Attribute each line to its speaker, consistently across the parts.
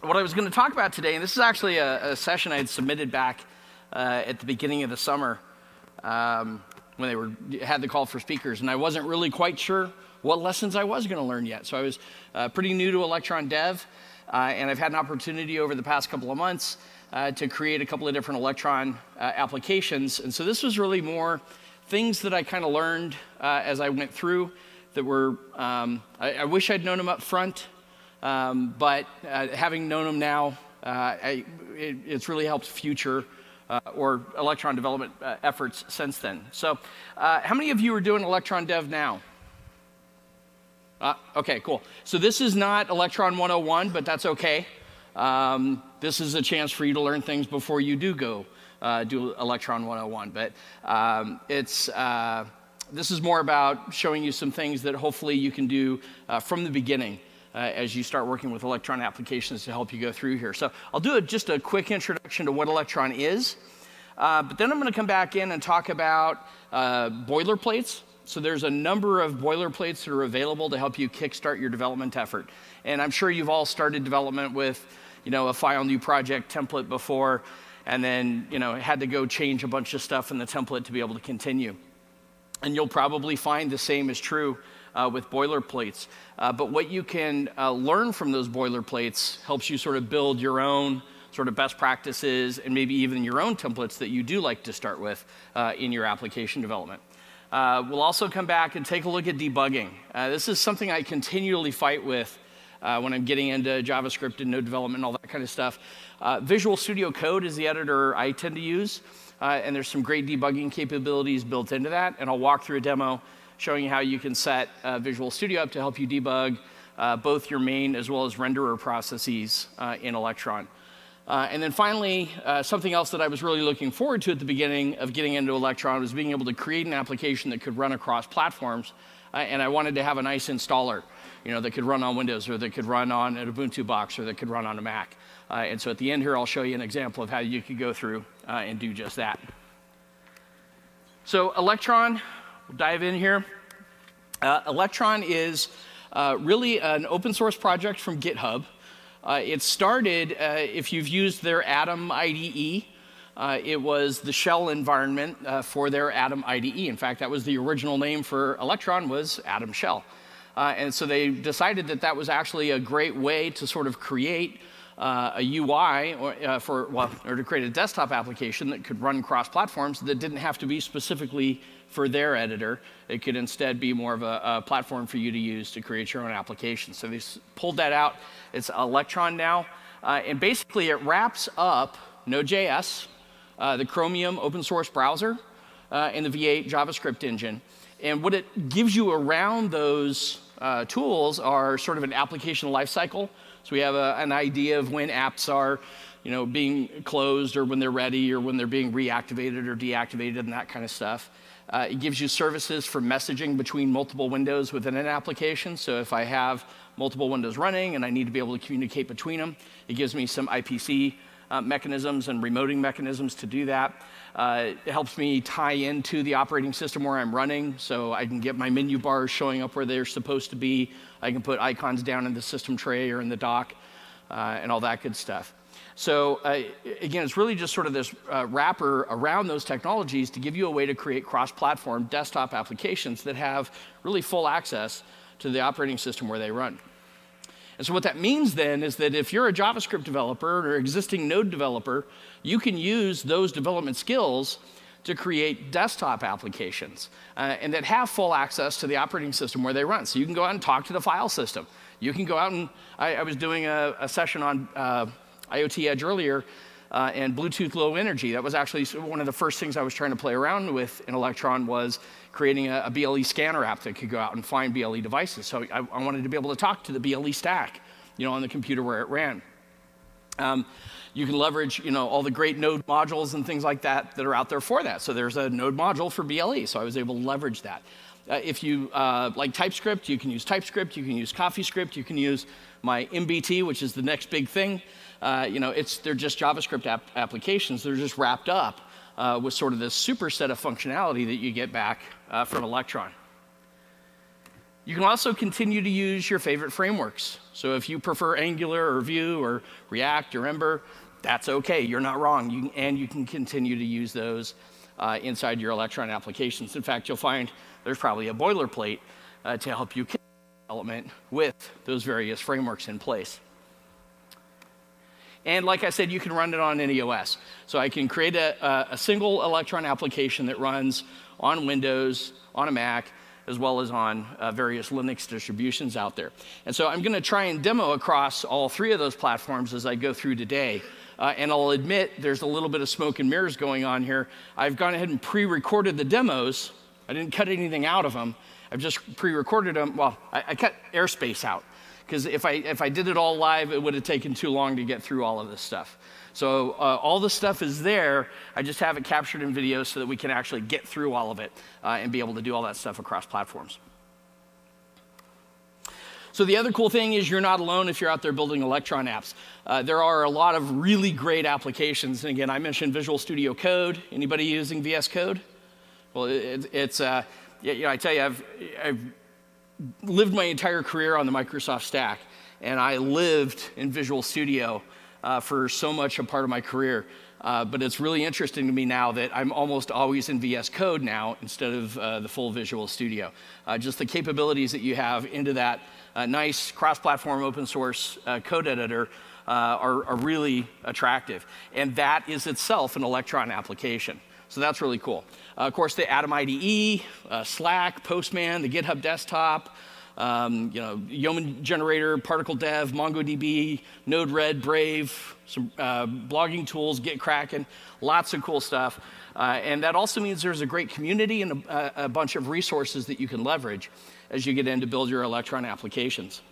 Speaker 1: what I was going to talk about today, and this is actually a session I had submitted back at the beginning of the summer when they had the call for speakers, and I wasn't really quite sure what lessons I was going to learn yet. So I was pretty new to Electron Dev, and I've had an opportunity over the past couple of months to create a couple of different Electron applications. And so this was really more things that I kind of learned as I went through that were, I wish I'd known them up front, but having known them now, it's really helped future or Electron development efforts since then. So how many of you are doing Electron Dev now? Okay, cool. So this is not Electron 101, but that's okay. This is a chance for you to learn things before you do go do Electron 101. But this is more about showing you some things that hopefully you can do from the beginning as you start working with Electron applications to help you go through here. So I'll do just a quick introduction to what Electron is, but then I'm going to come back in and talk about boilerplates. So there's a number of boilerplates that are available to help you kickstart your development effort. And I'm sure you've all started development with, a file new project template before, and then, had to go change a bunch of stuff in the template to be able to continue. And you'll probably find the same is true with boilerplates. But what you can learn from those boilerplates helps you sort of build your own sort of best practices and maybe even your own templates that you do like to start with in your application development. We'll also come back and take a look at debugging. This is something I continually fight with when I'm getting into JavaScript and node development and all that kind of stuff. Visual Studio Code is the editor I tend to use, and there's some great debugging capabilities built into that, and I'll walk through a demo showing you how you can set Visual Studio up to help you debug both your main as well as renderer processes in Electron. And then finally, something else that I was really looking forward to at the beginning of getting into Electron was being able to create an application that could run across platforms, and I wanted to have a nice installer, that could run on Windows, or that could run on an Ubuntu box, or that could run on a Mac. And so at the end here, I'll show you an example of how you could go through and do just that. So Electron, we'll dive in here. Electron is really an open source project from GitHub. It started, if you've used their Atom IDE, it was the shell environment for their Atom IDE. In fact, that was the original name for Electron, was Atom Shell. And so they decided that that was actually a great way to sort of create a UI or to create a desktop application that could run cross platforms that didn't have to be specifically for their editor. It could instead be more of a platform for you to use to create your own application. So they pulled that out. It's Electron now. And basically it wraps up Node.js, the Chromium open source browser, and the V8 JavaScript engine. And what it gives you around those tools are sort of an application lifecycle. So we have an idea of when apps are, being closed, or when they're ready, or when they're being reactivated or deactivated, and that kind of stuff. It gives you services for messaging between multiple windows within an application. So if I have multiple windows running and I need to be able to communicate between them, it gives me some IPC mechanisms and remoting mechanisms to do that. It helps me tie into the operating system where I'm running, so I can get my menu bars showing up where they're supposed to be. I can put icons down in the system tray or in the dock, and all that good stuff. So again, it's really just sort of this wrapper around those technologies to give you a way to create cross-platform desktop applications that have really full access to the operating system where they run. And so what that means then is that if you're a JavaScript developer or existing Node developer, you can use those development skills to create desktop applications and that have full access to the operating system where they run. So you can go out and talk to the file system. You can go out and, I was doing a session on IoT Edge earlier, and Bluetooth Low Energy. That was actually one of the first things I was trying to play around with in Electron, was creating a BLE scanner app that could go out and find BLE devices. So I wanted to be able to talk to the BLE stack, on the computer where it ran. You can leverage, all the great Node modules and things like that that are out there for that. So there's a Node module for BLE, so I was able to leverage that. If you like TypeScript, you can use TypeScript, you can use CoffeeScript, you can use my MBT, which is the next big thing. They're just JavaScript applications. They're just wrapped up with sort of this super set of functionality that you get back from Electron. You can also continue to use your favorite frameworks. So if you prefer Angular or Vue or React or Ember, that's okay, you're not wrong. You can continue to use those inside your Electron applications. In fact, you'll find there's probably a boilerplate to help you development with those various frameworks in place. And like I said, you can run it on any OS. So I can create a single Electron application that runs on Windows, on a Mac, as well as on various Linux distributions out there. And so I'm going to try and demo across all three of those platforms as I go through today. And I'll admit there's a little bit of smoke and mirrors going on here. I've gone ahead and pre-recorded the demos. I didn't cut anything out of them. I've just pre-recorded them. Well, I cut airspace out, because if I did it all live, it would have taken too long to get through all of this stuff. So all the stuff is there. I just have it captured in video so that we can actually get through all of it and be able to do all that stuff across platforms. So the other cool thing is you're not alone if you're out there building Electron apps. There are a lot of really great applications. And again, I mentioned Visual Studio Code. Anybody using VS Code? Well, I tell you, I've lived my entire career on the Microsoft stack, and I lived in Visual Studio for so much a part of my career. But it's really interesting to me now that I'm almost always in VS Code now instead of the full Visual Studio. Just the capabilities that you have into that nice cross-platform open source code editor are really attractive. And that is itself an Electron application. So that's really cool. Of course, the Atom IDE, Slack, Postman, the GitHub desktop, Yeoman Generator, Particle Dev, MongoDB, Node-RED, Brave, some blogging tools, Gitkraken, lots of cool stuff. And that also means there's a great community and a bunch of resources that you can leverage as you get in to build your Electron applications.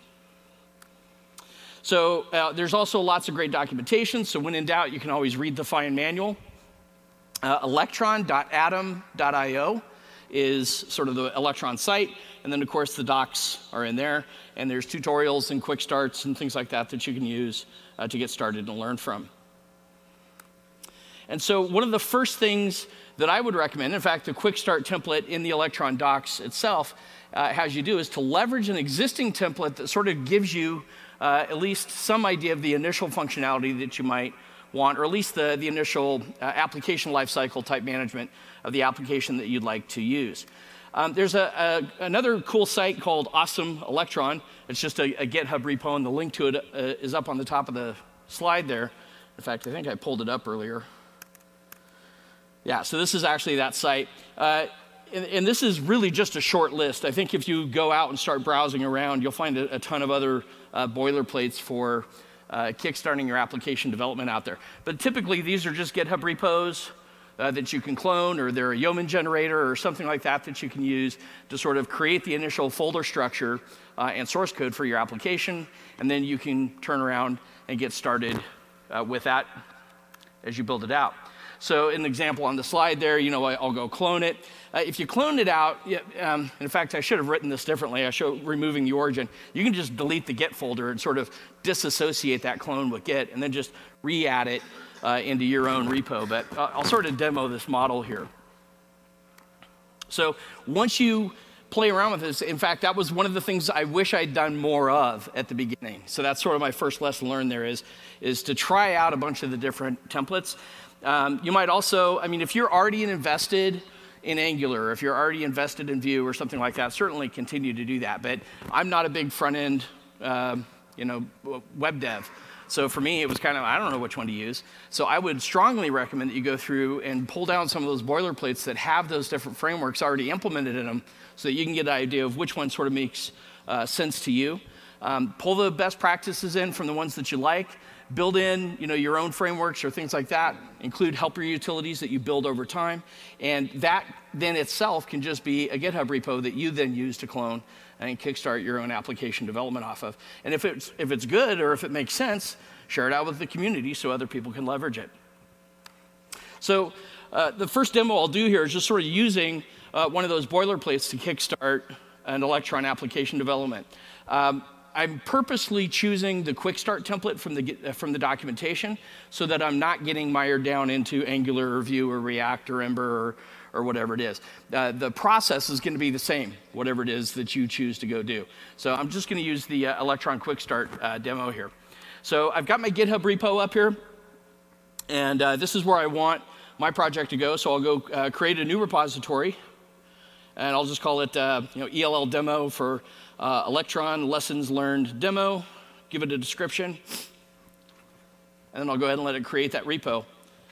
Speaker 1: So there's also lots of great documentation. So when in doubt, you can always read the fine manual. Electron.atom.io is sort of the Electron site. And then, of course, the docs are in there. And there's tutorials and quick starts and things like that that you can use to get started and learn from. And so one of the first things that I would recommend, in fact, the quick start template in the Electron docs itself has you do is to leverage an existing template that sort of gives you at least some idea of the initial functionality that you might want, or at least the initial application lifecycle type management of the application that you'd like to use. There's another cool site called Awesome Electron. It's just a GitHub repo, and the link to it is up on the top of the slide there. In fact, I think I pulled it up earlier. Yeah, so this is actually that site. And this is really just a short list. I think if you go out and start browsing around, you'll find a ton of other boilerplates for kickstarting your application development out there. But typically, these are just GitHub repos that you can clone, or they're a Yeoman generator or something like that that you can use to sort of create the initial folder structure and source code for your application. And then you can turn around and get started with that as you build it out. So an example on the slide there, I'll go clone it. If you clone it out, in fact, I should have written this differently. I show removing the origin. You can just delete the Git folder and sort of disassociate that clone with Git, and then just re-add it into your own repo. But I'll sort of demo this model here. So once you play around with this, in fact, that was one of the things I wish I'd done more of at the beginning. So that's sort of my first lesson learned there is to try out a bunch of the different templates. You might also, if you're already invested in Angular, or if you're already invested in Vue or something like that, certainly continue to do that. But I'm not a big front-end, web dev. So for me, it was kind of, I don't know which one to use. So I would strongly recommend that you go through and pull down some of those boilerplates that have those different frameworks already implemented in them so that you can get an idea of which one sort of makes sense to you. Pull the best practices in from the ones that you like. Build in, your own frameworks or things like that. Include helper utilities that you build over time. And that then itself can just be a GitHub repo that you then use to clone and kickstart your own application development off of. And if it's good or if it makes sense, share it out with the community so other people can leverage it. So the first demo I'll do here is just sort of using one of those boilerplates to kickstart an Electron application development. I'm purposely choosing the quick start template from the documentation so that I'm not getting mired down into Angular or Vue or React or Ember or whatever it is. The process is going to be the same, whatever it is that you choose to go do. So I'm just going to use the Electron Quick Start demo here. So I've got my GitHub repo up here, and this is where I want my project to go. So I'll go create a new repository, and I'll just call it ELL demo for Electron Lessons Learned Demo. Give it a description, and then I'll go ahead and let it create that repo.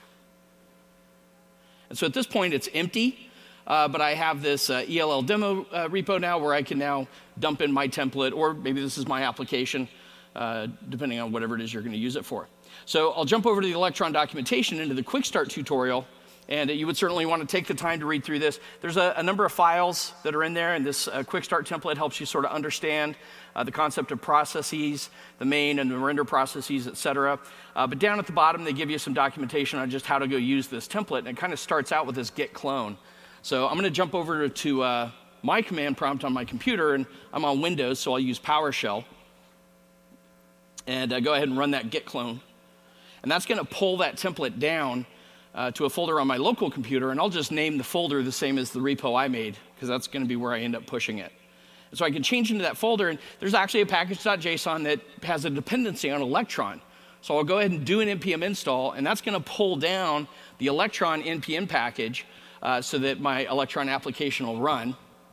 Speaker 1: And so at this point, it's empty, but I have this ELL demo repo now where I can now dump in my template, or maybe this is my application, depending on whatever it is you're going to use it for. So I'll jump over to the Electron documentation into the Quick Start tutorial, and you would certainly want to take the time to read through this. There's a number of files that are in there, and this Quick Start template helps you sort of understand the concept of processes, the main and the render processes, et cetera. But down at the bottom, they give you some documentation on just how to go use this template, and it kind of starts out with this git clone. So I'm going to jump over to my command prompt on my computer, and I'm on Windows, so I'll use PowerShell, and go ahead and run that git clone. And that's going to pull that template down to a folder on my local computer, and I'll just name the folder the same as the repo I made, because that's going to be where I end up pushing it. And so I can change into that folder, and there's actually a package.json that has a dependency on Electron. So I'll go ahead and do an npm install, and that's going to pull down the Electron npm package so that my Electron application will run.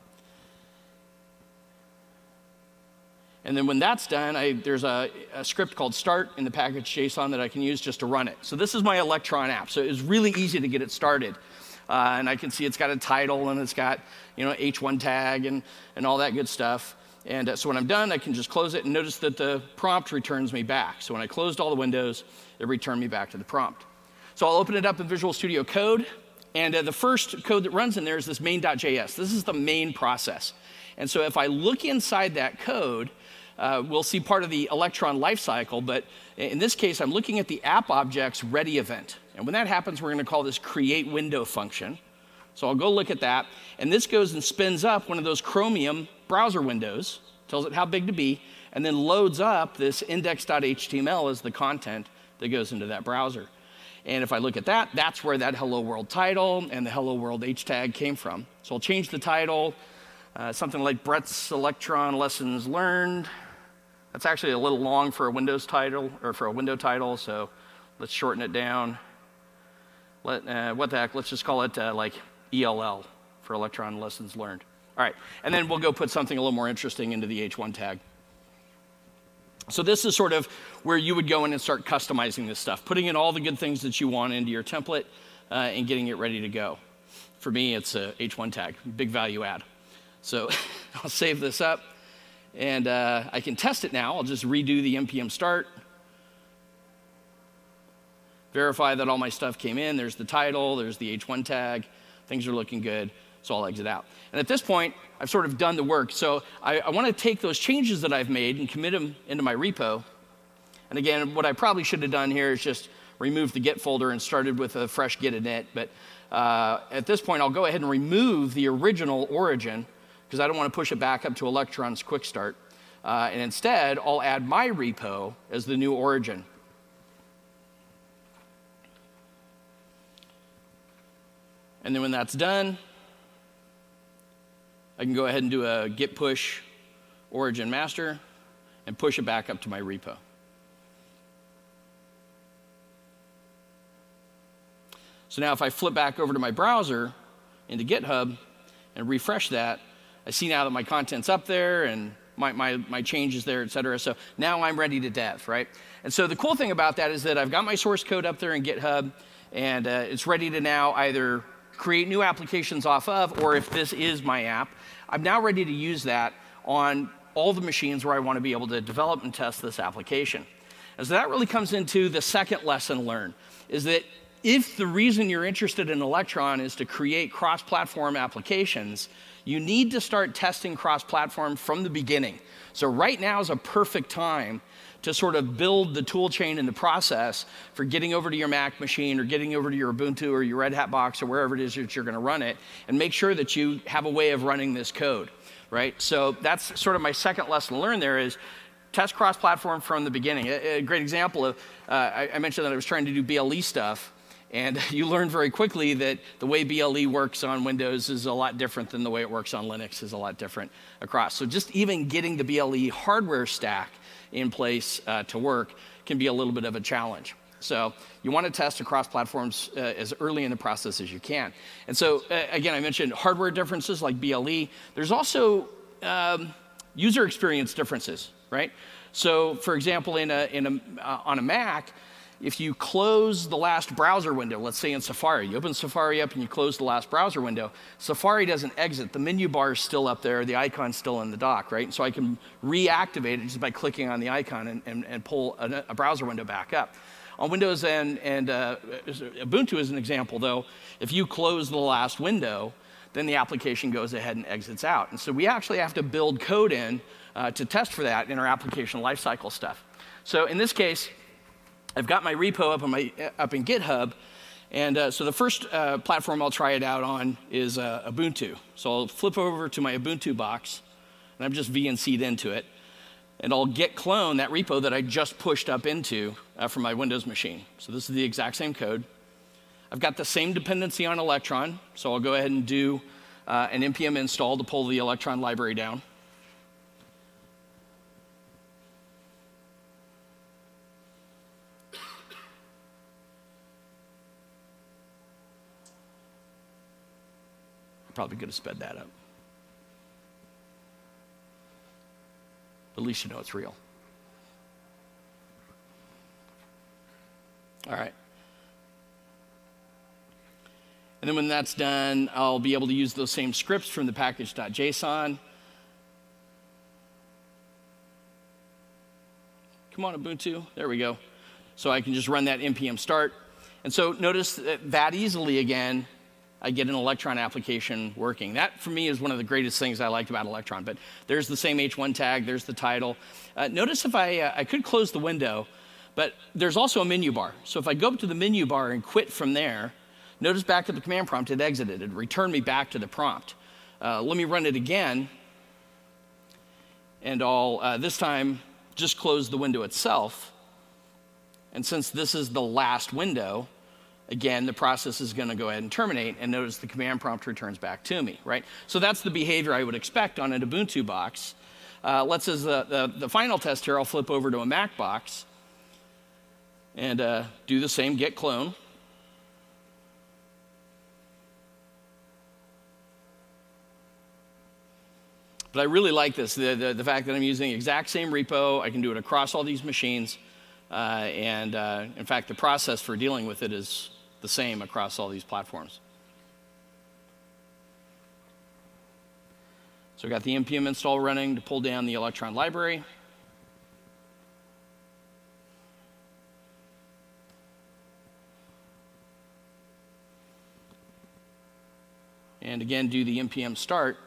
Speaker 1: And then when that's done, there's a script called start in the package.json that I can use just to run it. So this is my Electron app. So it's really easy to get it started. And I can see it's got a title, and it's got H1 tag and all that good stuff. And so when I'm done, I can just close it, and notice that the prompt returns me back. So when I closed all the windows, it returned me back to the prompt. So I'll open it up in Visual Studio Code, and the first code that runs in there is this main.js. This is the main process. And so if I look inside that code, we'll see part of the Electron lifecycle, but in this case, I'm looking at the app object's ready event. And when that happens, we're going to call this create window function. So I'll go look at that, and this goes and spins up one of those Chromium browser windows, tells it how big to be, and then loads up this index.html as the content that goes into that browser. And if I look at that, that's where that Hello World title and the Hello World H tag came from. So I'll change the title, something like Brett's Electron Lessons Learned. That's actually a little long for a Windows title, or for a window title, so let's shorten it down. What the heck, let's just call it like ELL for Electron Lessons Learned. All right, and then we'll go put something a little more interesting into the H1 tag. So this is sort of where you would go in and start customizing this stuff, putting in all the good things that you want into your template and getting it ready to go. For me, it's a H1 tag, big value add. So I'll save this up, and I can test it now. I'll just redo the npm start, verify that all my stuff came in. There's the title, there's the H1 tag. Things are looking good, so I'll exit out. And at this point, I've sort of done the work. So I want to take those changes that I've made and commit them into my repo. And again, what I probably should have done here is just remove the Git folder and started with a fresh Git init. But at this point, I'll go ahead and remove the original origin, because I don't want to push it back up to Electron's Quick Start. And instead, I'll add my repo as the new origin. And then when that's done, I can go ahead and do a git push origin master and push it back up to my repo. So now if I flip back over to my browser into GitHub and refresh that, I see now that my content's up there and my changes there, et cetera. So now I'm ready to dev, right? And so the cool thing about that is that I've got my source code up there in GitHub, and it's ready to now either create new applications off of, or if this is my app, I'm now ready to use that on all the machines where I want to be able to develop and test this application. And so that really comes into the second lesson learned, is that if the reason you're interested in Electron is to create cross-platform applications, you need to start testing cross-platform from the beginning. So right now is a perfect time to sort of build the tool chain and the process for getting over to your Mac machine or getting over to your Ubuntu or your Red Hat box or wherever it is that you're going to run it, and make sure that you have a way of running this code, right? So that's sort of my second lesson learned there, is test cross-platform from the beginning. A great example of, I mentioned that I was trying to do BLE stuff, And you learn very quickly that the way BLE works on Windows is a lot different than the way it works on Linux is a lot different across. So just even getting the BLE hardware stack in place to work can be a little bit of a challenge. So you want to test across platforms as early in the process as you can. And so, again, I mentioned hardware differences like BLE. There's also user experience differences, right? So, for example, on a Mac, if you close the last browser window, let's say in Safari, you open Safari up and you close the last browser window, Safari doesn't exit. The menu bar is still up there, the icon's still in the dock, right? So I can reactivate it just by clicking on the icon and pull a browser window back up. On Windows and Ubuntu as an example, though, if you close the last window, then the application goes ahead and exits out. And so we actually have to build code in to test for that in our application lifecycle stuff. So in this case, I've got my repo up in GitHub, and so the first platform I'll try it out on is Ubuntu. So I'll flip over to my Ubuntu box, and I've just VNC'd into it, and I'll git clone that repo that I just pushed up into from my Windows machine. So this is the exact same code. I've got the same dependency on Electron, so I'll go ahead and do an npm install to pull the Electron library down. Probably could have sped that up. At least you know it's real. All right. And then when that's done, I'll be able to use those same scripts from the package.json. Come on, Ubuntu. There we go. So I can just run that npm start. And so notice that easily again, I get an Electron application working. That, for me, is one of the greatest things I liked about Electron. But there's the same H1 tag. There's the title. Notice if I could close the window, but there's also a menu bar. So if I go up to the menu bar and quit from there, notice back at the command prompt, it exited. It returned me back to the prompt. Let me run it again. And I'll, this time, just close the window itself. And since this is the last window, again, the process is going to go ahead and terminate, and notice the command prompt returns back to me, right? So that's the behavior I would expect on an Ubuntu box. Let's, as the final test here, I'll flip over to a Mac box and do the same git clone. But I really like this, the fact that I'm using the exact same repo. I can do it across all these machines. And in fact, the process for dealing with it is the same across all these platforms. So I've got the npm install running to pull down the Electron library. And again, do the npm start.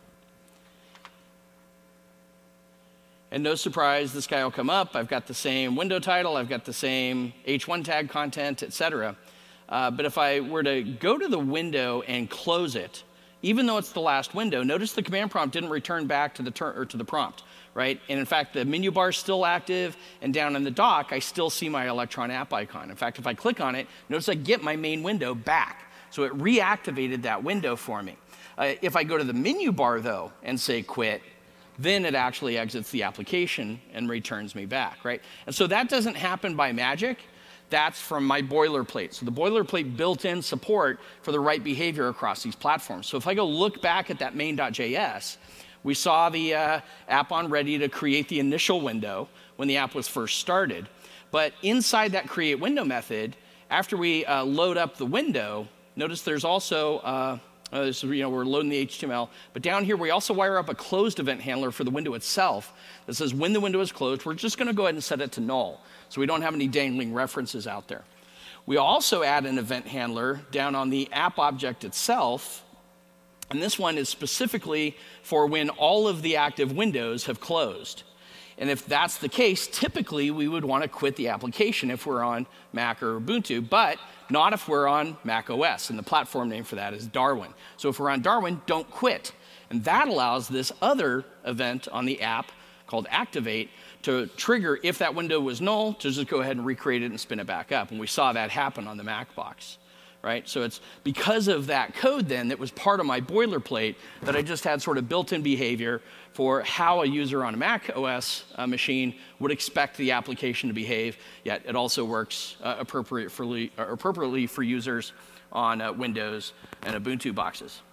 Speaker 1: And no surprise, this guy will come up. I've got the same window title. I've got the same H1 tag content, et cetera. But if I were to go to the window and close it, even though it's the last window, notice the command prompt didn't return back to the prompt, right? And in fact, the menu bar is still active, and down in the dock, I still see my Electron app icon. In fact, if I click on it, notice I get my main window back. So it reactivated that window for me. If I go to the menu bar, though, and say quit, then it actually exits the application and returns me back, right? And so that doesn't happen by magic. That's from my boilerplate. So the boilerplate built in support for the right behavior across these platforms. So if I go look back at that main.js, we saw the app on ready to create the initial window when the app was first started. But inside that create window method, after we load up the window, notice there's also we're loading the HTML, but down here we also wire up a closed event handler for the window itself that says when the window is closed, we're just going to go ahead and set it to null, so we don't have any dangling references out there. We also add an event handler down on the app object itself, and this one is specifically for when all of the active windows have closed. And if that's the case, typically we would want to quit the application if we're on Mac or Ubuntu, but not if we're on Mac OS, and the platform name for that is Darwin. So if we're on Darwin, don't quit. And that allows this other event on the app called activate to trigger if that window was null, to just go ahead and recreate it and spin it back up. And we saw that happen on the Mac box. right? So it's because of that code then that was part of my boilerplate that I just had sort of built-in behavior for how a user on a Mac OS machine would expect the application to behave, yet it also works appropriately for users on Windows and Ubuntu boxes.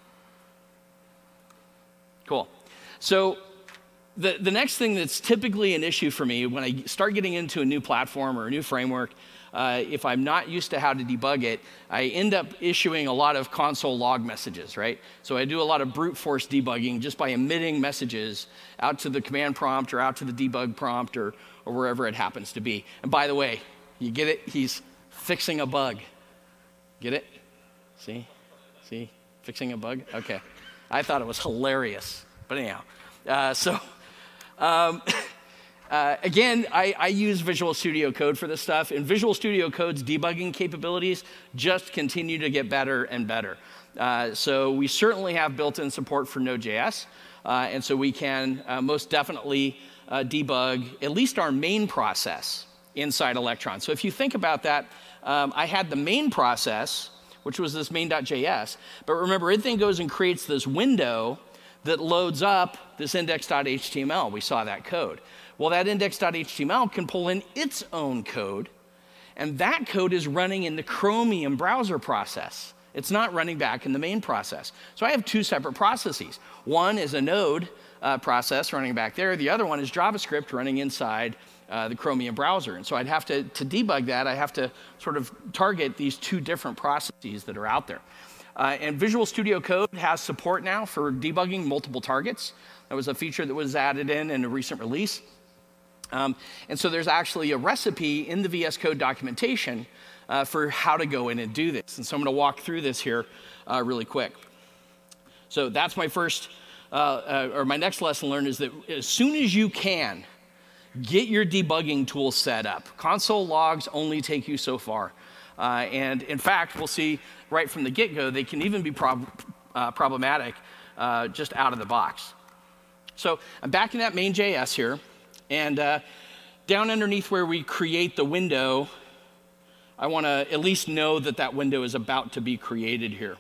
Speaker 1: Cool. So the next thing that's typically an issue for me when I start getting into a new platform or a new framework, if I'm not used to how to debug it, I end up issuing a lot of console log messages, right? So I do a lot of brute force debugging just by emitting messages out to the command prompt or out to the debug prompt or wherever it happens to be. And by the way, you get it? He's fixing a bug. Get it? See? Fixing a bug? Okay. I thought it was hilarious. But anyhow, again, I use Visual Studio Code for this stuff, and Visual Studio Code's debugging capabilities just continue to get better and better. So we certainly have built-in support for Node.js, and so we can most definitely debug at least our main process inside Electron. So if you think about that, I had the main process, which was this main.js, but remember, it then goes and creates this window that loads up this index.html. We saw that code. Well, that index.html can pull in its own code, and that code is running in the Chromium browser process. It's not running back in the main process. So I have two separate processes. One is a Node process running back there. The other one is JavaScript running inside the Chromium browser. And so I'd have to debug that, I have to sort of target these two different processes that are out there. And Visual Studio Code has support now for debugging multiple targets. That was a feature that was added in a recent release. And so there's actually a recipe in the VS Code documentation for how to go in and do this. And so I'm going to walk through this here really quick. So that's my first, or my next lesson learned is that as soon as you can, get your debugging tool set up. Console logs only take you so far. And in fact, we'll see right from the get-go, they can even be problematic just out of the box. So I'm back in that main.js here, and down underneath where we create the window, I want to at least know that that window is about to be created here.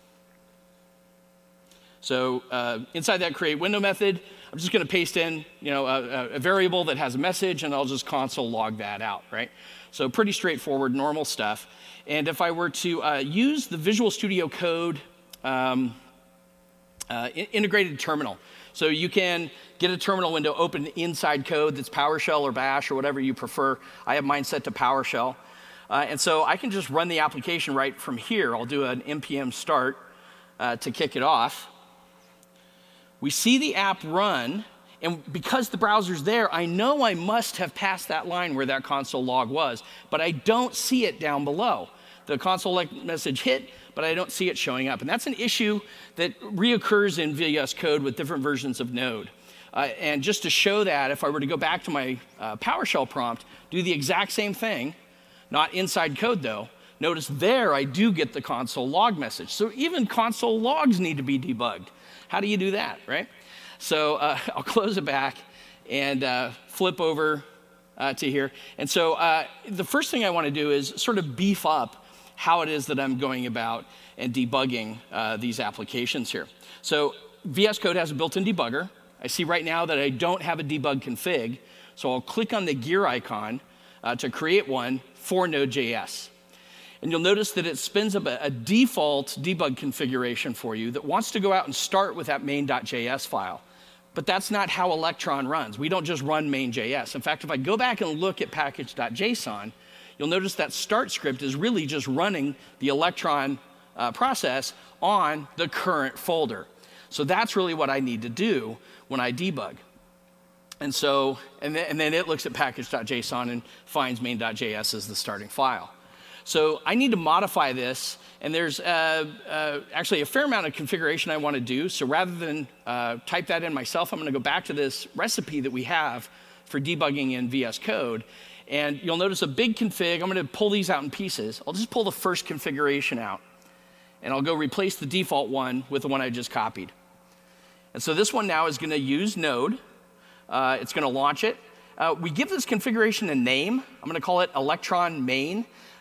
Speaker 1: So inside that create window method, I'm just going to paste in, a variable that has a message, and I'll just console log that out, right? So pretty straightforward, normal stuff. And if I were to use the Visual Studio Code integrated terminal, so you can get a terminal window open inside code that's PowerShell or Bash or whatever you prefer. I have mine set to PowerShell. And so I can just run the application right from here. I'll do an npm start to kick it off. We see the app run, and because the browser's there, I know I must have passed that line where that console log was, but I don't see it down below. The console message hit, but I don't see it showing up. And that's an issue that reoccurs in VS Code with different versions of Node. And just to show that, if I were to go back to my PowerShell prompt, do the exact same thing, not inside code though, notice there I do get the console log message. So even console logs need to be debugged. How do you do that, right? So I'll close it back and flip over to here. And so the first thing I want to do is sort of beef up how it is that I'm going about and debugging these applications here. So VS Code has a built-in debugger. I see right now that I don't have a debug config, so I'll click on the gear icon to create one for Node.js. And you'll notice that it spins up a default debug configuration for you that wants to go out and start with that main.js file. But that's not how Electron runs. We don't just run main.js. In fact, if I go back and look at package.json, you'll notice that start script is really just running the Electron process on the current folder. So that's really what I need to do when I debug. And so, and then it looks at package.json and finds main.js as the starting file. So I need to modify this, and there's actually a fair amount of configuration I want to do. So rather than type that in myself, I'm going to go back to this recipe that we have for debugging in VS Code. And you'll notice a big config. I'm going to pull these out in pieces. I'll just pull the first configuration out, and I'll go replace the default one with the one I just copied. And so this one now is going to use Node. It's going to launch it. We give this configuration a name. I'm going to call it Electron main.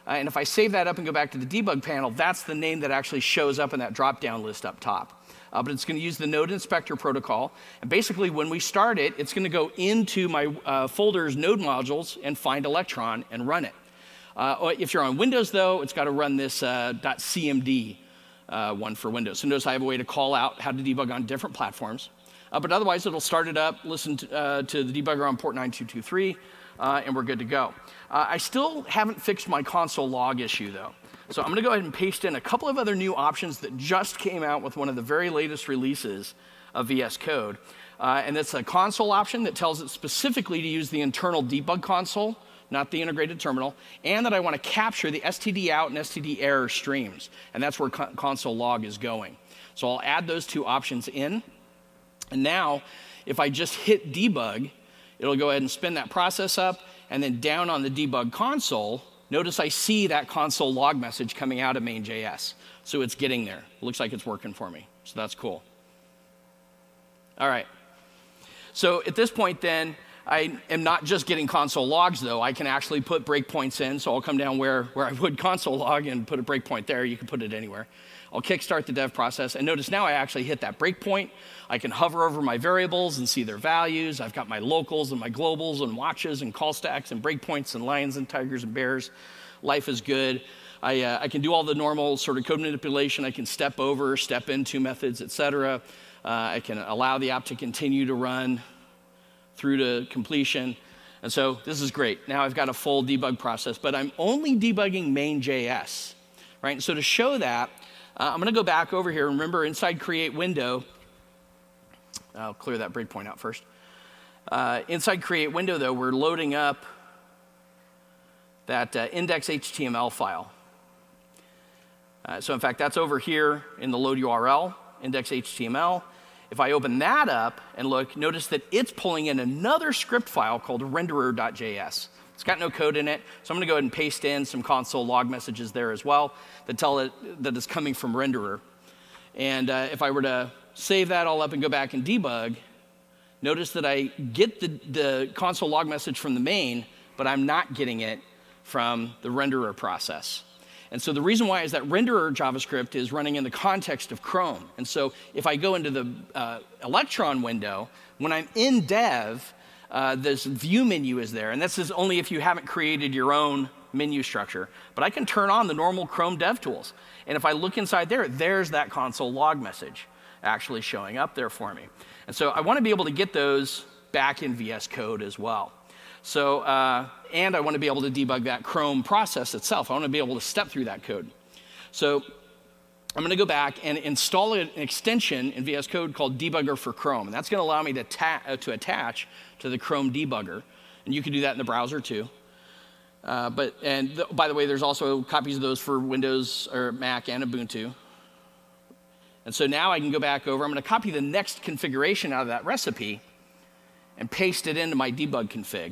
Speaker 1: And if I save that up and go back to the debug panel, that's the name that actually shows up in that drop-down list up top. But it's going to use the Node Inspector protocol. And basically, when we start it, it's going to go into my folder's node modules and find Electron and run it. If you're on Windows, though, it's got to run this .cmd one for Windows. So notice I have a way to call out how to debug on different platforms. But otherwise, it'll start it up, listen to the debugger on port 9223, and we're good to go. I still haven't fixed my console log issue, though. So I'm going to go ahead and paste in a couple of other new options that just came out with one of the very latest releases of VS Code. And it's a console option that tells it specifically to use the internal debug console, not the integrated terminal, and that I want to capture the std out and std error streams. And that's where console log is going. So I'll add those two options in. And now, if I just hit debug, it'll go ahead and spin that process up, and then down on the debug console, notice I see that console log message coming out of main.js. So it's getting there. It looks like it's working for me. So that's cool. All right. So at this point then, I am not just getting console logs, though. I can actually put breakpoints in. So I'll come down where I would console log and put a breakpoint there. You can put it anywhere. I'll kickstart the dev process. And notice now I actually hit that breakpoint. I can hover over my variables and see their values. I've got my locals and my globals and watches and call stacks and breakpoints and lions and tigers and bears. Life is good. I can do all the normal sort of code manipulation. I can step over, step into methods, et cetera. I can allow the app to continue to run through to completion. And so this is great. Now I've got a full debug process, but I'm only debugging main.js, right? And so to show that, I'm going to go back over here. Remember, inside Create Window, I'll clear that breakpoint out first. Inside Create Window, though, we're loading up that index.html file. So in fact, that's over here in the load URL, index.html. If I open that up and look, notice that it's pulling in another script file called renderer.js. It's got no code in it, so I'm going to go ahead and paste in some console log messages there as well that tell it that it's coming from renderer. And if I were to save that all up and go back and debug, notice that I get the console log message from the main, but I'm not getting it from the renderer process. And so the reason why is that renderer JavaScript is running in the context of Chrome. And so if I go into the Electron window, when I'm in dev, this view menu is there. And this is only if you haven't created your own menu structure. But I can turn on the normal Chrome dev tools. And if I look inside there, there's that console log message actually showing up there for me. And so I want to be able to get those back in VS Code as well. So, and I want to be able to debug that Chrome process itself. I want to be able to step through that code. So I'm going to go back and install an extension in VS Code called Debugger for Chrome. And that's going to allow me to attach to the Chrome debugger. And you can do that in the browser too. By the way, there's also copies of those for Windows or Mac and Ubuntu. And so now I can go back over. I'm going to copy the next configuration out of that recipe and paste it into my debug config.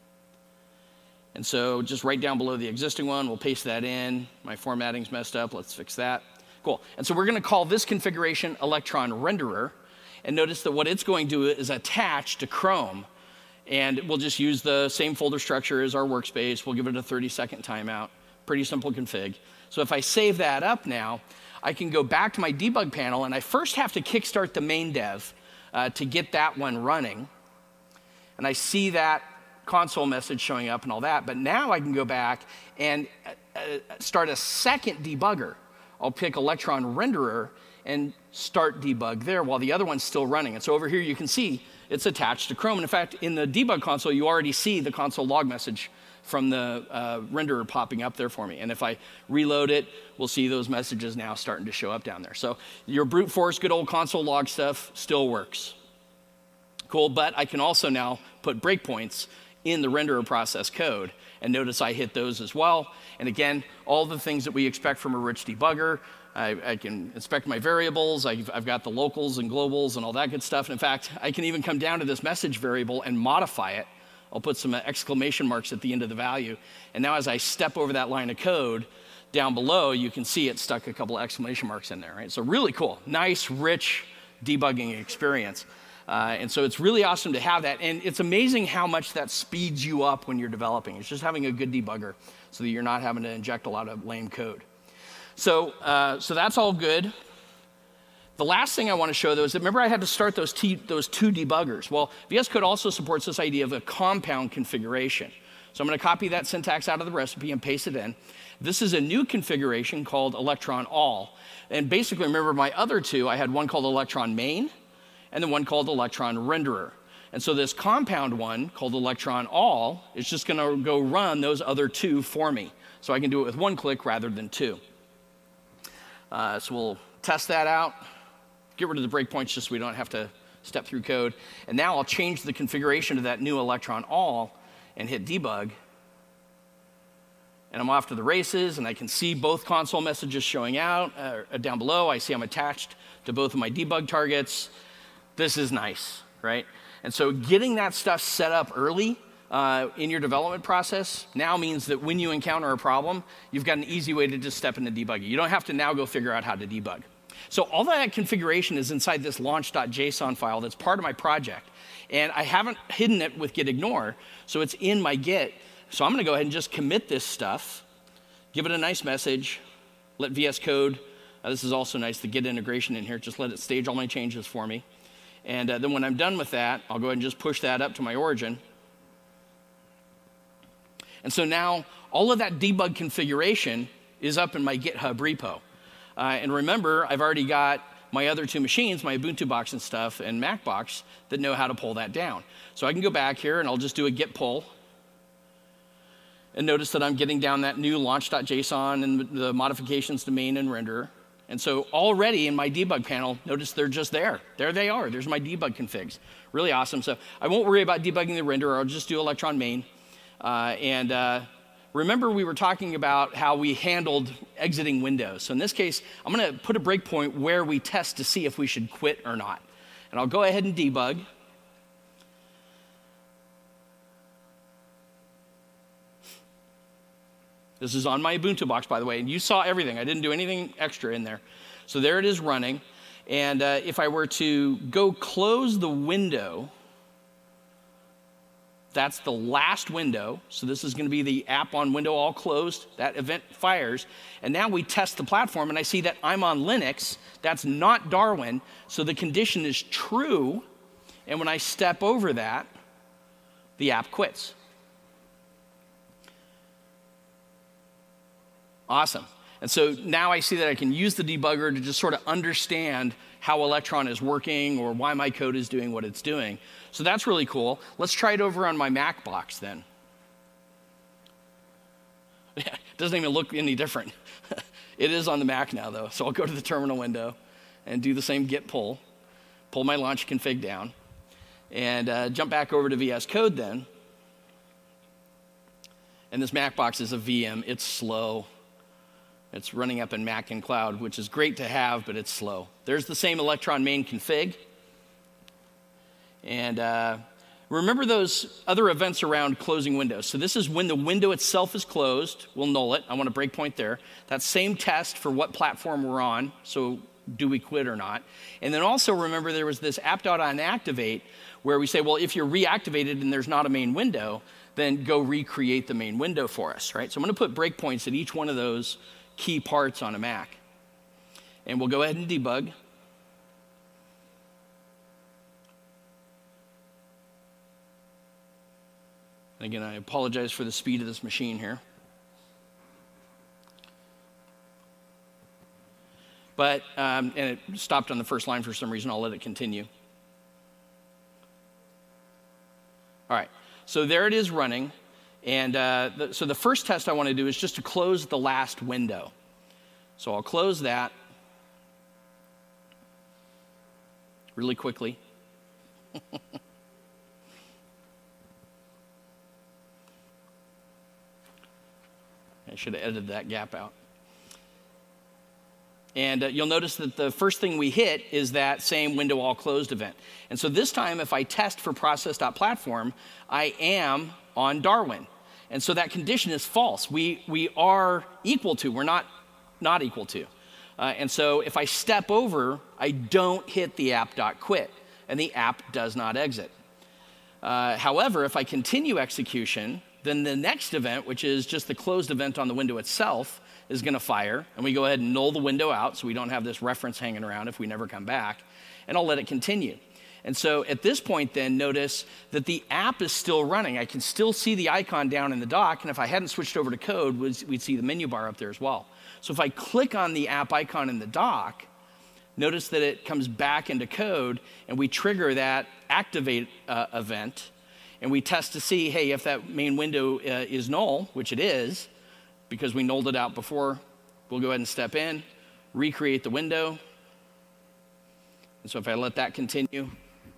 Speaker 1: And so just right down below the existing one, we'll paste that in. My formatting's messed up. Let's fix that. Cool. And so we're going to call this configuration Electron Renderer. And notice that what it's going to do is attach to Chrome. And we'll just use the same folder structure as our workspace. We'll give it a 30-second timeout. Pretty simple config. So if I save that up now, I can go back to my debug panel. And I first have to kickstart the main dev to get that one running. And I see that console message showing up and all that. But now I can go back and start a second debugger. I'll pick Electron Renderer and start debug there while the other one's still running. And so over here you can see it's attached to Chrome. And in fact, in the debug console, you already see the console log message from the renderer popping up there for me. And if I reload it, we'll see those messages now starting to show up down there. So your brute force, good old console log stuff still works. Cool, but I can also now put breakpoints in the renderer process code. And notice I hit those as well. And again, all the things that we expect from a rich debugger. I can inspect my variables. I've got the locals and globals and all that good stuff. And in fact, I can even come down to this message variable and modify it. I'll put some exclamation marks at the end of the value. And now as I step over that line of code, down below, you can see it stuck a couple of exclamation marks in there, right? So really cool. Nice, rich debugging experience. And so it's really awesome to have that. And it's amazing how much that speeds you up when you're developing. It's just having a good debugger so that you're not having to inject a lot of lame code. So that's all good. The last thing I want to show, though, is that remember I had to start those two debuggers. Well, VS Code also supports this idea of a compound configuration. So I'm going to copy that syntax out of the recipe and paste it in. This is a new configuration called Electron All. And basically, remember my other two, I had one called Electron Main and then one called Electron Renderer. And so this compound one called Electron All is just going to go run those other two for me. So I can do it with one click rather than two. So we'll test that out. Get rid of the breakpoints just so we don't have to step through code. And now I'll change the configuration to that new Electron All and hit debug. And I'm off to the races, and I can see both console messages showing out down below. I see I'm attached to both of my debug targets. This is nice, right? And so getting that stuff set up early in your development process now means that when you encounter a problem, you've got an easy way to just step into debugging. You don't have to now go figure out how to debug. So all that configuration is inside this launch.json file that's part of my project. And I haven't hidden it with gitignore, so it's in my Git. So I'm going to go ahead and just commit this stuff, give it a nice message, let VS Code, this is also nice, the Git integration in here, just let it stage all my changes for me. And then when I'm done with that, I'll go ahead and just push that up to my origin. And so now all of that debug configuration is up in my GitHub repo. And remember, I've already got my other two machines, my Ubuntu box and stuff, and Mac box, that know how to pull that down. So I can go back here, and I'll just do a git pull. And notice that I'm getting down that new launch.json and the modifications to main and renderer. And so already in my debug panel, notice they're just there. There they are. There's my debug configs. Really awesome. So I won't worry about debugging the renderer. I'll just do Electron main. Remember we were talking about how we handled exiting windows. So in this case, I'm going to put a breakpoint where we test to see if we should quit or not. And I'll go ahead and debug. This is on my Ubuntu box, by the way, and you saw everything. I didn't do anything extra in there. So there it is running. And if I were to go close the window, that's the last window. So this is going to be the app on window all closed. That event fires. And now we test the platform, and I see that I'm on Linux. That's not Darwin. So the condition is true. And when I step over that, the app quits. Awesome. And so now I see that I can use the debugger to just sort of understand how Electron is working or why my code is doing what it's doing. So that's really cool. Let's try it over on my Mac box then. Yeah, it doesn't even look any different. It is on the Mac now, though. So I'll go to the terminal window and do the same git pull my launch config down, and jump back over to VS Code then. And this Mac box is a VM. It's slow. It's running up in Mac and Cloud, which is great to have, but it's slow. There's the same Electron main config. And remember those other events around closing windows. So this is when the window itself is closed. We'll null it. I want a breakpoint there. That same test for what platform we're on. So do we quit or not? And then also remember there was this app.onActivate where we say, well, if you're reactivated and there's not a main window, then go recreate the main window for us, right? So I'm going to put breakpoints at each one of those key parts on a Mac. And we'll go ahead and debug. And again, I apologize for the speed of this machine here. But, and it stopped on the first line for some reason. I'll let it continue. All right, so there it is running. And so the first test I want to do is just to close the last window. So I'll close that really quickly. I should have edited that gap out. And you'll notice that the first thing we hit is that same window all closed event. And so this time, if I test for process.platform, I am on Darwin. And so that condition is false. We are equal to, we're not equal to. And so if I step over, I don't hit the app.quit. and the app does not exit. However, if I continue execution, then the next event, which is just the closed event on the window itself, is going to fire, and we go ahead and null the window out so we don't have this reference hanging around if we never come back, and I'll let it continue. And so at this point then, notice that the app is still running. I can still see the icon down in the dock, and if I hadn't switched over to code, we'd see the menu bar up there as well. So if I click on the app icon in the dock, notice that it comes back into code, and we trigger that activate event, and we test to see, hey, if that main window is null, which it is, because we nulled it out before, we'll go ahead and step in, recreate the window. And so if I let that continue,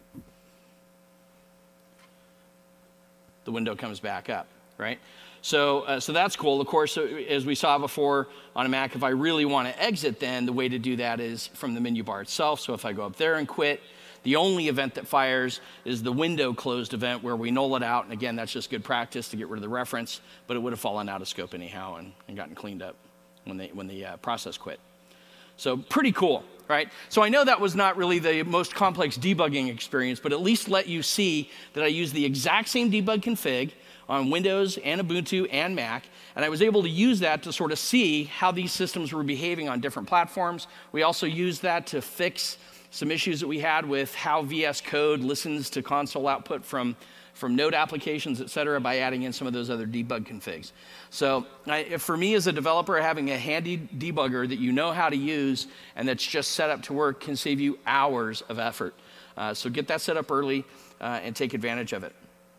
Speaker 1: the window comes back up, right? So that's cool. Of course, as we saw before on a Mac, if I really want to exit, then the way to do that is from the menu bar itself. So if I go up there and quit, the only event that fires is the window closed event where we null it out. And again, that's just good practice to get rid of the reference, but it would have fallen out of scope anyhow and gotten cleaned up when the process quit. So pretty cool, right? So I know that was not really the most complex debugging experience, but at least let you see that I use the exact same debug config on Windows and Ubuntu and Mac, and I was able to use that to sort of see how these systems were behaving on different platforms. We also used that to fix some issues that we had with how VS Code listens to console output from Node applications, et cetera, by adding in some of those other debug configs. So for me as a developer, having a handy debugger that you know how to use and that's just set up to work can save you hours of effort. So get that set up early and take advantage of it.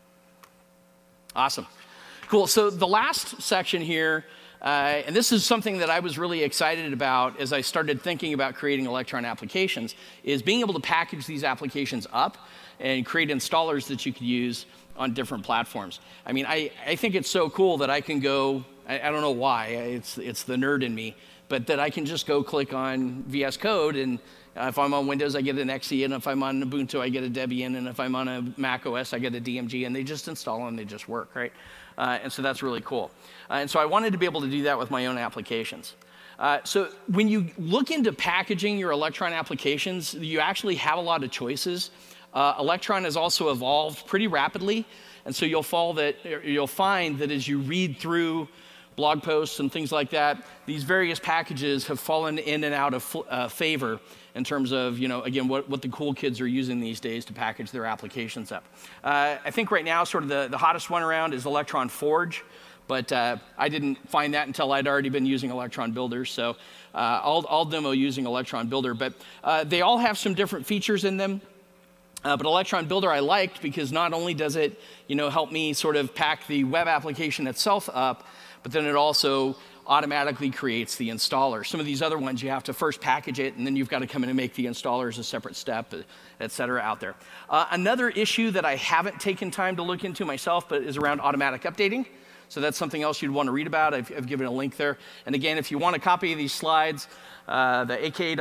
Speaker 1: Awesome. Cool. So the last section here, and this is something that I was really excited about as I started thinking about creating Electron applications, is being able to package these applications up and create installers that you could use on different platforms. I mean, I think it's so cool that I can go, I don't know why, it's the nerd in me, but that I can just go click on VS Code, and if I'm on Windows, I get an XE, and if I'm on Ubuntu, I get a Debian, and if I'm on a Mac OS, I get a DMG, and they just install and they just work, right? And so that's really cool. And so I wanted to be able to do that with my own applications. So when you look into packaging your Electron applications, you actually have a lot of choices. Electron has also evolved pretty rapidly, and so you'll find that as you read through blog posts and things like that, these various packages have fallen in and out of favor in terms of, again, what the cool kids are using these days to package their applications up. I think right now sort of the hottest one around is Electron Forge, but I didn't find that until I'd already been using Electron Builder, so I'll demo using Electron Builder. But they all have some different features in them. But Electron Builder I liked because not only does it, help me sort of pack the web application itself up, but then it also automatically creates the installer. Some of these other ones, you have to first package it, and then you've got to come in and make the installer as a separate step, et cetera, out there. Another issue that I haven't taken time to look into myself, but is around automatic updating. So that's something else you'd want to read about. I've given a link there. And again, if you want a copy of these slides, the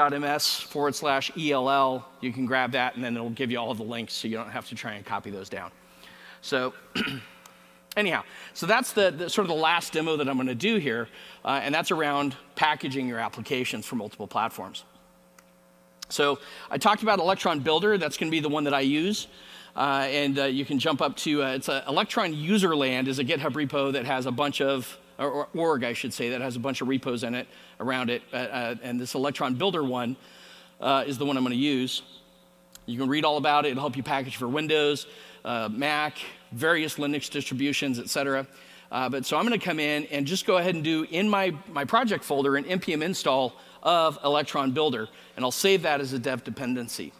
Speaker 1: aka.ms/ELL, you can grab that, and then it'll give you all of the links so you don't have to try and copy those down. So anyhow, so that's the sort of the last demo that I'm going to do here, and that's around packaging your applications for multiple platforms. So I talked about Electron Builder. That's going to be the one that I use. And you can jump up to, it's Electron Userland is a GitHub repo that has a bunch of, or org, I should say, that has a bunch of repos in it, around it. And this Electron Builder one is the one I'm going to use. You can read all about it. It'll help you package for Windows, Mac, various Linux distributions, et cetera. But so I'm going to come in and just go ahead and do in my project folder an npm install of Electron Builder. And I'll save that as a dev dependency.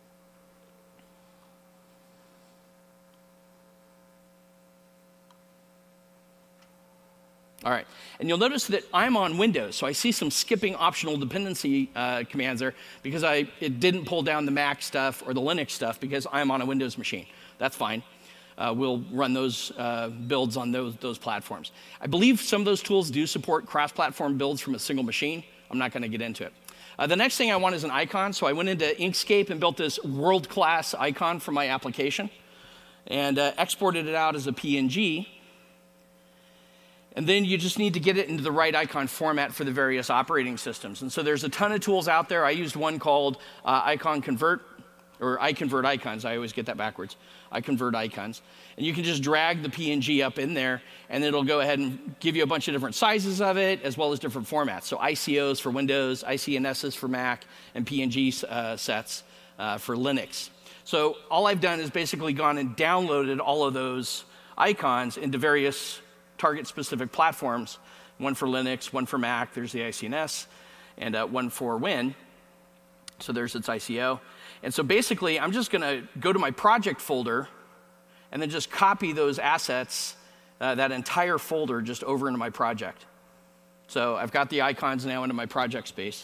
Speaker 1: All right, and you'll notice that I'm on Windows, so I see some skipping optional dependency commands there because it didn't pull down the Mac stuff or the Linux stuff because I'm on a Windows machine. That's fine. We'll run those builds on those platforms. I believe some of those tools do support cross-platform builds from a single machine. I'm not going to get into it. The next thing I want is an icon, so I went into Inkscape and built this world-class icon for my application and exported it out as a PNG. And then you just need to get it into the right icon format for the various operating systems. And so there's a ton of tools out there. I used one called Icon Convert. or iConvert icons. I always get that backwards. iConvert icons. And you can just drag the PNG up in there, and it'll go ahead and give you a bunch of different sizes of it, as well as different formats. So ICOs for Windows, ICNSs for Mac, and PNG sets for Linux. So all I've done is basically gone and downloaded all of those icons into various target-specific platforms. One for Linux, one for Mac, there's the ICNS, and one for Win. So there's its ICO. And so basically, I'm just going to go to my project folder and then just copy those assets, that entire folder, just over into my project. So I've got the icons now into my project space.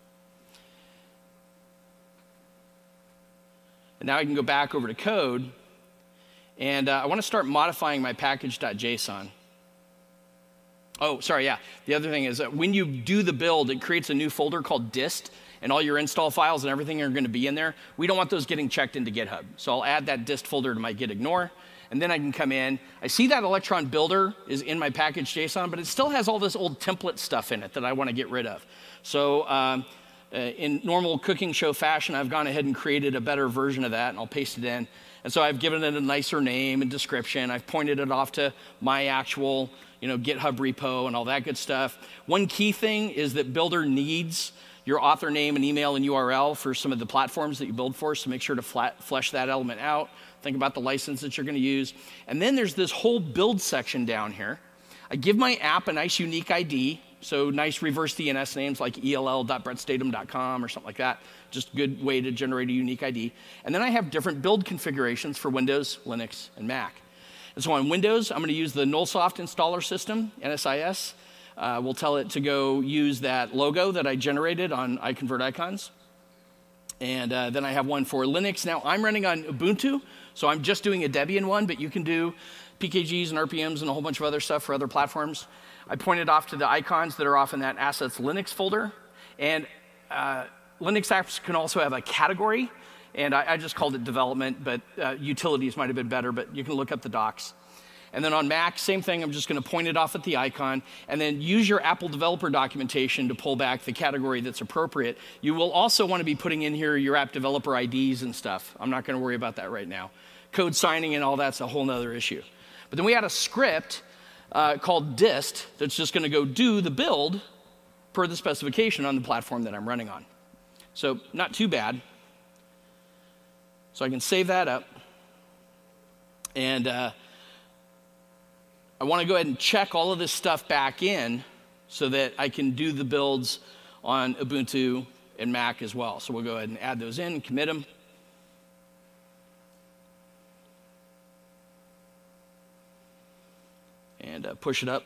Speaker 1: And now I can go back over to code, and I want to start modifying my package.json. Oh, sorry, yeah. The other thing is that when you do the build, it creates a new folder called dist, and all your install files and everything are going to be in there. We don't want those getting checked into GitHub. So I'll add that dist folder to my git ignore, and then I can come in. I see that Electron builder is in my package.json, but it still has all this old template stuff in it that I want to get rid of. So in normal cooking show fashion, I've gone ahead and created a better version of that, and I'll paste it in. And so I've given it a nicer name and description. I've pointed it off to my actual, GitHub repo and all that good stuff. One key thing is that Builder needs your author name and email and URL for some of the platforms that you build for, so make sure to flesh that element out. Think about the license that you're going to use. And then there's this whole build section down here. I give my app a nice unique ID, so nice reverse DNS names like ell.brettstatham.com or something like that. Just a good way to generate a unique ID. And then I have different build configurations for Windows, Linux, and Mac. And so on Windows, I'm going to use the Nullsoft installer system, NSIS. We'll tell it to go use that logo that I generated on iConvert icons. And then I have one for Linux. Now, I'm running on Ubuntu, so I'm just doing a Debian one, but you can do PKGs and RPMs and a whole bunch of other stuff for other platforms. I pointed off to the icons that are off in that Assets Linux folder. And Linux apps can also have a category, and I just called it development, but utilities might have been better, but you can look up the docs. And then on Mac, same thing, I'm just going to point it off at the icon, and then use your Apple developer documentation to pull back the category that's appropriate. You will also want to be putting in here your app developer IDs and stuff. I'm not going to worry about that right now. Code signing and all that's a whole other issue. But then we had a script called dist that's just going to go do the build per the specification on the platform that I'm running on. So not too bad. So I can save that up. And I want to go ahead and check all of this stuff back in so that I can do the builds on Ubuntu and Mac as well. So we'll go ahead and add those in, commit them. And push it up.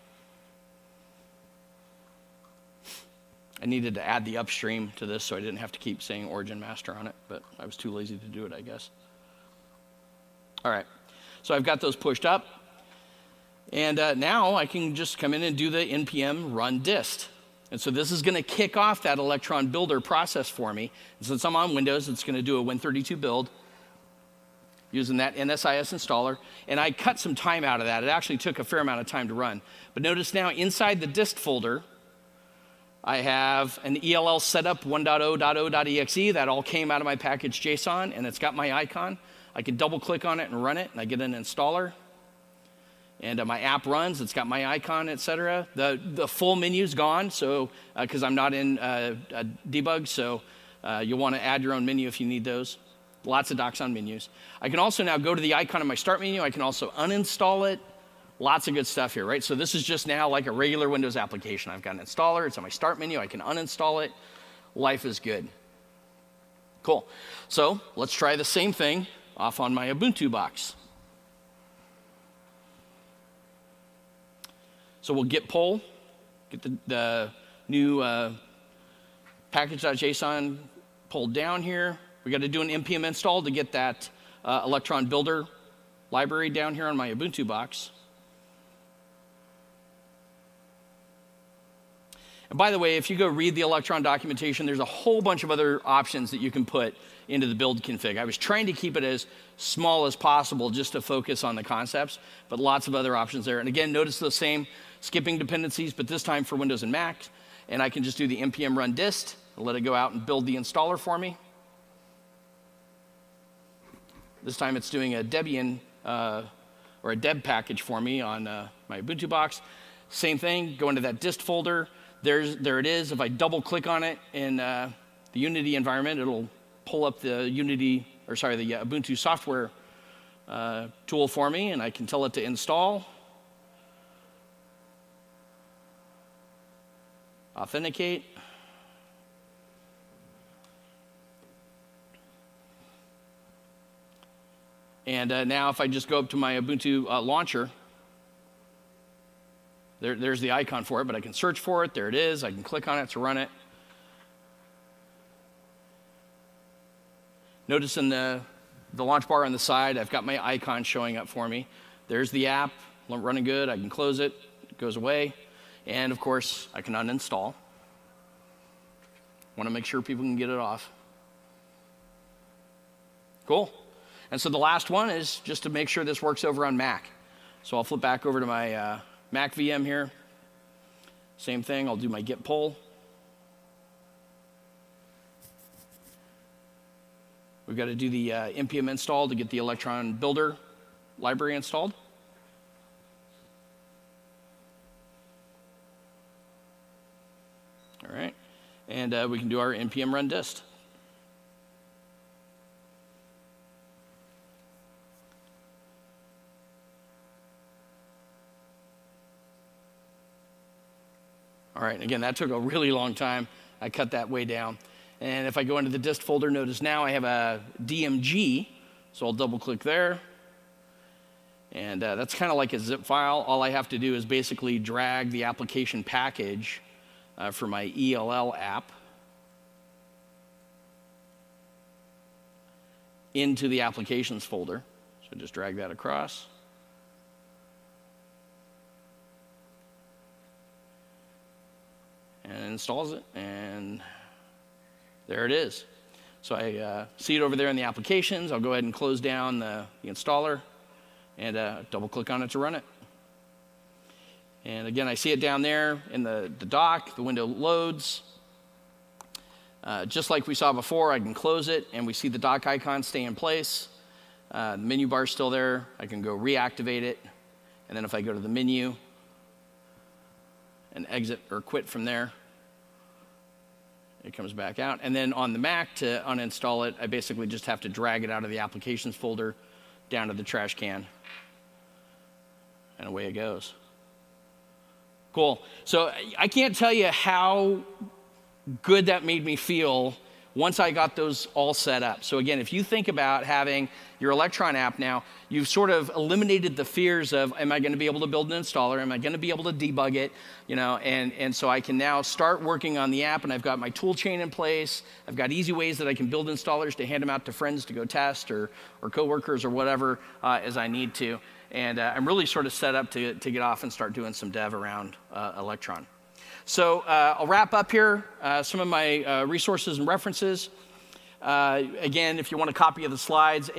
Speaker 1: I needed to add the upstream to this so I didn't have to keep saying origin master on it, but I was too lazy to do it, I guess. All right, so I've got those pushed up. And now I can just come in and do the npm run dist. And so this is going to kick off that Electron builder process for me. And since I'm on Windows, it's going to do a Win32 build using that NSIS installer. And I cut some time out of that. It actually took a fair amount of time to run. But notice now inside the dist folder, I have an ELL setup 1.0.0.exe. That all came out of my package JSON, and it's got my icon. I can double click on it and run it, and I get an installer. And my app runs, it's got my icon, etc. The full menu's gone, so because I'm not in debug, so you'll want to add your own menu if you need those. Lots of docs on menus. I can also now go to the icon of my start menu. I can also uninstall it. Lots of good stuff here, right? So this is just now like a regular Windows application. I've got an installer, it's on my start menu, I can uninstall it. Life is good. Cool. So let's try the same thing off on my Ubuntu box. So we'll git pull, get the new package.json pulled down here. We got to do an npm install to get that Electron builder library down here on my Ubuntu box. And by the way, if you go read the Electron documentation, there's a whole bunch of other options that you can put into the build config. I was trying to keep it as small as possible just to focus on the concepts, but lots of other options there. And again, notice the same skipping dependencies, but this time for Windows and Mac. And I can just do the npm run dist and let it go out and build the installer for me. This time it's doing a Debian or a deb package for me on my Ubuntu box. Same thing, go into that dist folder. There it is. If I double click on it in the Unity environment, it'll pull up the Ubuntu software tool for me, and I can tell it to install. Authenticate. And now if I just go up to my Ubuntu launcher, there's the icon for it, but I can search for it. There it is. I can click on it to run it. Notice in the launch bar on the side, I've got my icon showing up for me. There's the app, running good. I can close it. It goes away. And, of course, I can uninstall. Want to make sure people can get it off. Cool. And so the last one is just to make sure this works over on Mac. So I'll flip back over to my Mac VM here. Same thing, I'll do my git pull. We've got to do the npm install to get the Electron Builder library installed. All right, and we can do our npm run dist. All right, again, that took a really long time. I cut that way down. And if I go into the dist folder, notice now I have a DMG, so I'll double click there. And that's kind of like a zip file. All I have to do is basically drag the application package for my ELL app into the applications folder. So just drag that across. And it installs it, and there it is. So I see it over there in the applications. I'll go ahead and close down the installer and double click on it to run it. And again, I see it down there in the dock. The window loads. Just like we saw before, I can close it, and we see the dock icon stay in place. The menu bar is still there. I can go reactivate it. And then if I go to the menu and exit or quit from there, it comes back out. And then on the Mac, to uninstall it, I basically just have to drag it out of the applications folder down to the trash can. And away it goes. Cool. So I can't tell you how good that made me feel once I got those all set up. So again, if you think about having your Electron app now, you've sort of eliminated the fears of, am I going to be able to build an installer? Am I going to be able to debug it? You know, and so I can now start working on the app, and I've got my tool chain in place. I've got easy ways that I can build installers to hand them out to friends to go test, or coworkers, or whatever as I need to. And I'm really sort of set up to get off and start doing some dev around Electron. So I'll wrap up here. Some of my resources and references. Again, if you want a copy of the slides,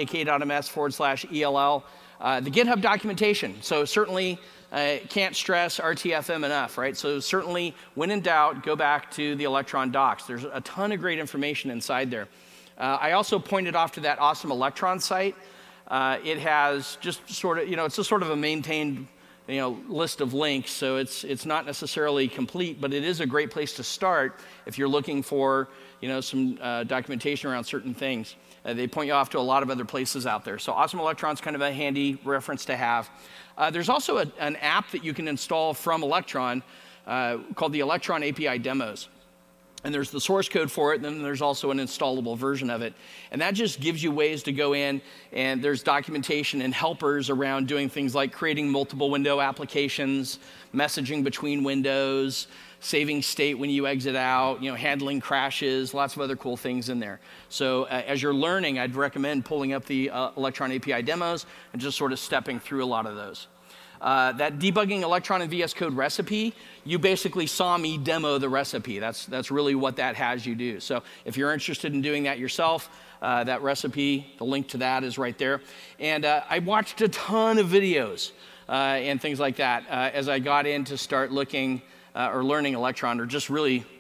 Speaker 1: aka.ms/ELL. The GitHub documentation. So certainly can't stress RTFM enough, right? So certainly, when in doubt, go back to the Electron docs. There's a ton of great information inside there. I also pointed off to that awesome Electron site. It has just sort of, it's a sort of a maintained list of links, so it's not necessarily complete, but it is a great place to start if you're looking for some documentation around certain things. They point you off to a lot of other places out there. So Awesome Electron's kind of a handy reference to have. There's also an app that you can install from Electron called the Electron API Demos. And there's the source code for it, and then there's also an installable version of it. And that just gives you ways to go in, and there's documentation and helpers around doing things like creating multiple window applications, messaging between windows, saving state when you exit out, handling crashes, lots of other cool things in there. So as you're learning, I'd recommend pulling up the Electron API demos and just sort of stepping through a lot of those. That debugging Electron and VS Code recipe, you basically saw me demo the recipe. That's really what that has you do. So if you're interested in doing that yourself, that recipe, the link to that is right there. And I watched a ton of videos and things like that as I got in to start looking or learning Electron, or just really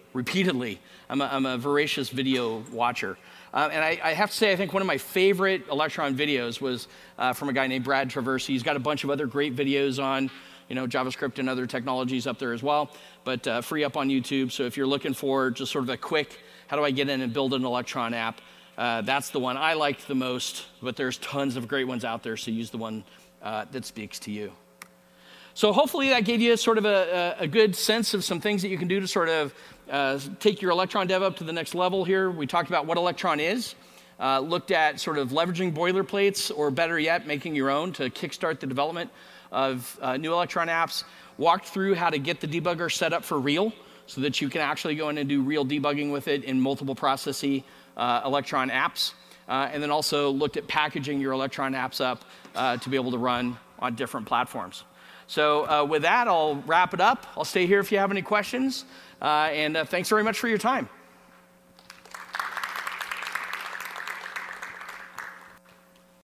Speaker 1: repeatedly. I'm a voracious video watcher. And I have to say, I think one of my favorite Electron videos was from a guy named Brad Traversy. He's got a bunch of other great videos on JavaScript and other technologies up there as well, but free up on YouTube. So if you're looking for just sort of a quick, how do I get in and build an Electron app, that's the one I liked the most, but there's tons of great ones out there, so use the one that speaks to you. So hopefully that gave you sort of a good sense of some things that you can do to sort of take your Electron dev up to the next level here. We talked about what Electron is, looked at sort of leveraging boilerplates, or better yet, making your own to kickstart the development of new Electron apps, walked through how to get the debugger set up for real so that you can actually go in and do real debugging with it in multiple processy Electron apps, and then also looked at packaging your Electron apps up to be able to run on different platforms. So with that, I'll wrap it up. I'll stay here if you have any questions, and thanks very much for your time.